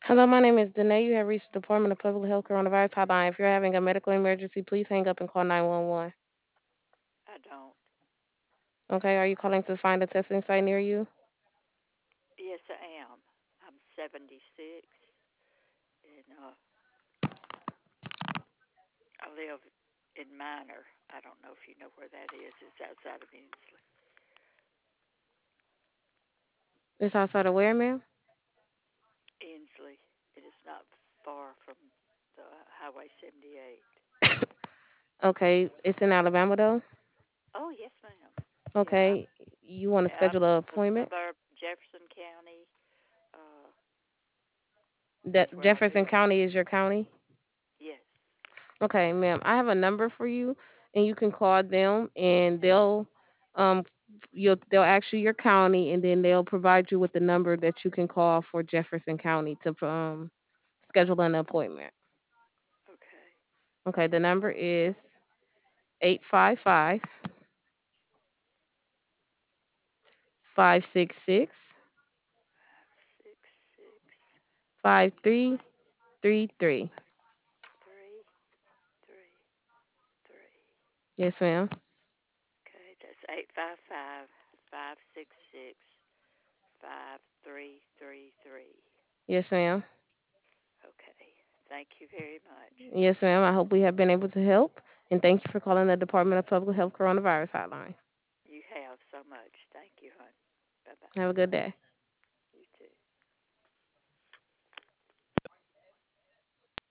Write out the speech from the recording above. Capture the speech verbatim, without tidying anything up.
Hello, my name is Danae. You have reached the Department of Public Health Coronavirus Hotline. If you're having a medical emergency, please hang up and call nine one one. I don't. Okay, are you calling to find a testing site near you? Yes, I am. I'm seventy-six, and uh, I live in Minor. I don't know if you know where that is. It's outside of Inslee. It's outside of where, ma'am? Inslee. It is not far from the Highway seventy-eight. Okay, it's in Alabama though. Oh, yes, ma'am. Yeah, Okay, you want to I'm, I'm schedule an a appointment? suburb, Jefferson County. Uh, That is where I Jefferson live. County is your county. Yes. Okay, ma'am, I have a number for you, and you can call them, and they'll um you'll they'll ask you your county, and then they'll provide you with the number that you can call for Jefferson County to um schedule an appointment. Okay. Okay, the number is eight five five, five six six, Five, six, six, five three three three. five, three, three, three. Yes, ma'am. Okay, that's eight five five five six six five three three three. Yes, ma'am. Okay, thank you very much. Yes, ma'am. I hope we have been able to help. And thank you for calling the Department of Public Health Coronavirus Hotline. You have so much. Thank you, hon. Bye bye. Have a good day.